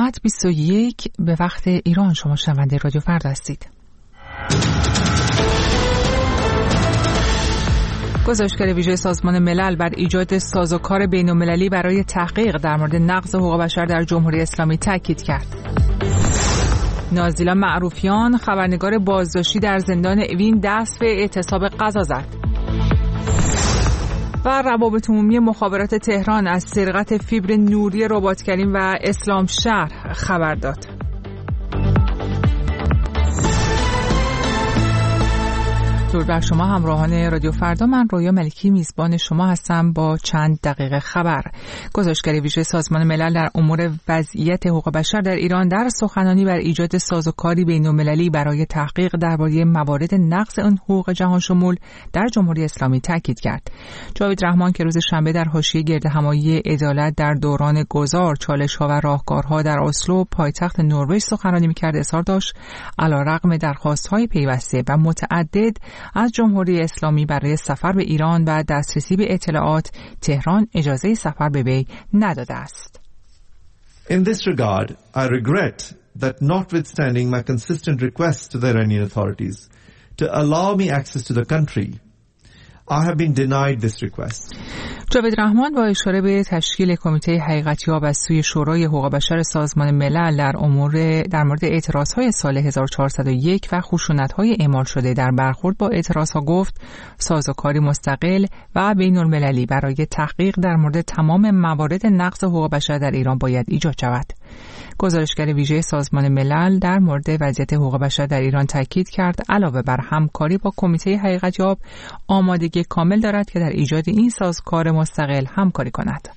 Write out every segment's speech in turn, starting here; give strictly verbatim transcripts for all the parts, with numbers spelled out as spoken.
ساعت بیست و یک به وقت ایران. شما شنونده رادیو فردا هستید. گزارشگر ویژه سازمان ملل بر ایجاد سازوکار بین‌المللی برای تحقیق در مورد نقض حقوق بشر در جمهوری اسلامی تاکید کرد. نازیلا معروفیان خبرنگار بازداشتی در زندان اوین دست به اعتصاب غذا زد. و روابط عمومی مخابرات تهران از سرقت فیبر نوری رباط کریم و اسلام شهر خبر داد. درود بر شما همراهان رادیو فردا، من رویا ملکی میزبان شما هستم با چند دقیقه خبر. گزارشگر ویژه سازمان ملل در امور وضعیت حقوق بشر در ایران در سخنرانی بر ایجاد سازوکاری بین‌المللی برای تحقیق درباره موارد نقض آن حقوق جهان شمول در جمهوری اسلامی تاکید کرد. جاوید رحمان که روز شنبه در حاشیه گردهمایی عدالت در دوران گذار چالش‌ها و راهکارها در اسلو پایتخت نروژ سخنرانی می‌کرد اظهار داشت علیرغم درخواست‌های پیوسته و متعدد از جمهوری اسلامی برای سفر به ایران و دسترسی به اطلاعات، تهران اجازه سفر به وی نداده است. In this regard, I regret that notwithstanding my consistent requests to the Iranian authorities to allow me access to the country, I have been denied this request. جاوید رحمان با اشاره به تشکیل کمیته حقیقتیاب از سوی شورای حقوق بشر سازمان ملل در امور در مورد اعتراضهای سال هزار و چهارصد و یک و خشونت‌های اعمال شده در برخورد با اعتراضها گفت سازوکاری مستقل و بین‌المللی برای تحقیق در مورد تمام موارد نقض حقوق بشر در ایران باید ایجاد شود. گزارشگر ویژه سازمان ملل در مورد وضعیت حقوق بشر در ایران تاکید کرد علاوه بر همکاری با کمیته حقیقتیاب آمادگی کامل دارد که در ایجاد این سازوکار مستقل همکاری کند.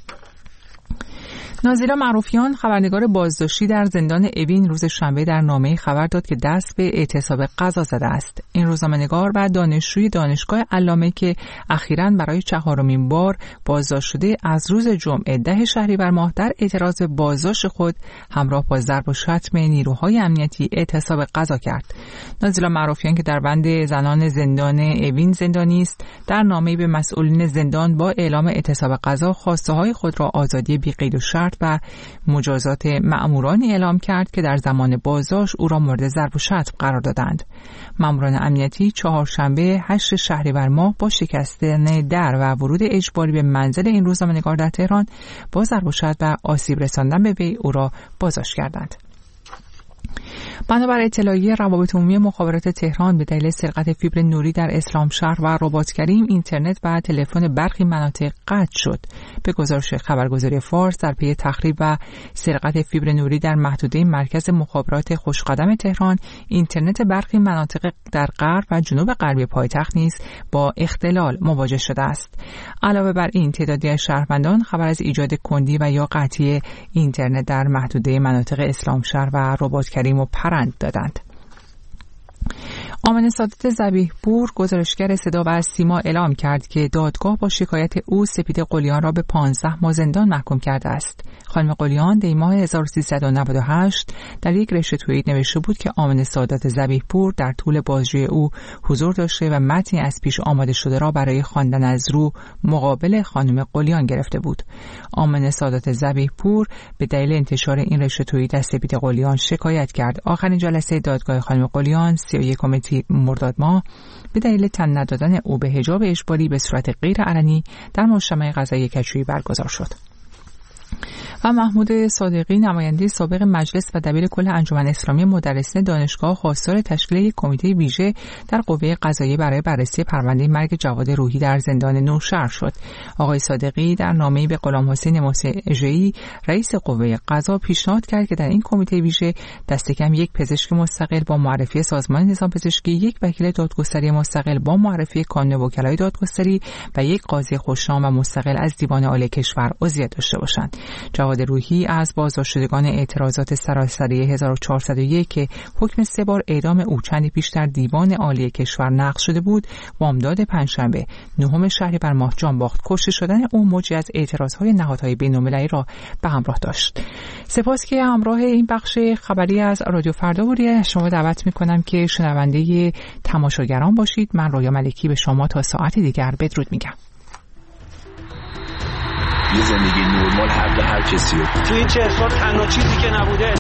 نازیلا معروفیان خبرنگار بازداشتی در زندان اوین روز شنبه در نامه‌ای خبر داد که دست به اعتصاب غذا زده است. این روزنامه‌نگار و دانشجوی دانشگاه علامه که اخیراً برای چهارمین بار بازداشت شده از روز جمعه ده شهریور ماه در اعتراض بازداشت خود همراه با ضرب و شتم نیروهای امنیتی اعتصاب غذا کرد. نازیلا معروفیان که در بند زنان زندان اوین زندانی است، در نامه‌ای به مسئولین زندان با اعلام اعتصاب غذا خواسته‌های خود را آزادی بی قید و شرط و مجازات مأمورانی اعلام کرد که در زمان بازداشت او را مورد ضرب و شتم قرار دادند. مأموران امنیتی چهارشنبه هشت شهریور ماه با شکستن در و ورود اجباری به منزل این روزنامه‌نگار در تهران با ضرب و شتم و آسیب رساندن به وی او را بازداشت کردند. بنابر اطلاعیه روابط عمومی مخابرات تهران به دلیل سرقت فیبر نوری در اسلام شهر و رباط کریم اینترنت و تلفن برخی مناطق قطع شد. به گزارش خبرگزاری فارس در پی تخریب و سرقت فیبر نوری در محدوده مرکز مخابرات خوشقدم تهران، اینترنت برخی مناطق در غرب و جنوب غربی پایتخت نیز با اختلال مواجه شده است. علاوه بر این تعدادی از شهروندان خبر از ایجاد کندی و یا قطعی اینترنت در محدوده مناطق اسلام شهر و رباط کریم و پرند دادند. آمنه سادات ذبیح پور گزارشگر صدا و سیما اعلام کرد که دادگاه با شکایت او سپید قلیان را به پانزده ماه زندان محکوم کرده است. خانم قلیان دی ماه هزار و سیصد و نود و هشت در یک رشته توییت نوشته بود که آمنه سادات ذبیح پور در طول بازجویی او حضور داشته و متنی از پیش آماده شده را برای خواندن از رو مقابل خانم قلیان گرفته بود. آمنه سادات ذبیح پور به دلیل انتشار این رشته توییت از سپید قلیان شکایت کرد. آخرین جلسه دادگاه خانم قلیان سی و یکم مرداد ماه به دلیل تن ندادن او به حجاب اجباری به صورت غیر علنی در مجتمع قضایی کشویی برگزار شد. و محمود صادقی نماینده سابق مجلس و دبیر کل انجمن اسلامی مدرسین دانشگاه خواستار تشکیل یک کمیته ویژه در قوه قضاییه برای بررسی پرونده مرگ جواد روحی در زندان نوشهر شد. آقای صادقی در نامه‌ای به غلام حسین موسعی رئیس قوه قضا پیشنهاد کرد که در این کمیته ویژه دست کم یک پزشک مستقل با معرفی سازمان نظام پزشکی، یک وکیل دادگستری مستقل با معرفی کانون وکلای دادگستری و یک قاضی خوشنام و مستقل از دیوان عالی کشور عضویت داشته باشند. جواد روحی از بازداشتگان اعتراضات سراسری هزار و چهارصد و یک که حکم سه بار اعدام او چندی پیش در دیوان عالی کشور نقض شده بود، بامداد پنجشنبه نهم شهریور ماه جان باخت. کشته شدن او موجی از اعتراضهای نهادهای بین‌المللی را به همراه داشت. سپاس که همراه این بخش خبری از رادیو فردا بودید. شما دعوت می‌کنم که شنونده تماشاگران باشید. من رویا ملکی به شما تا ساعت دیگر بدرود میگم. یه زندگی نرمال حق هر کسی رو. توی این چهل سال تنها چیزی که نبوده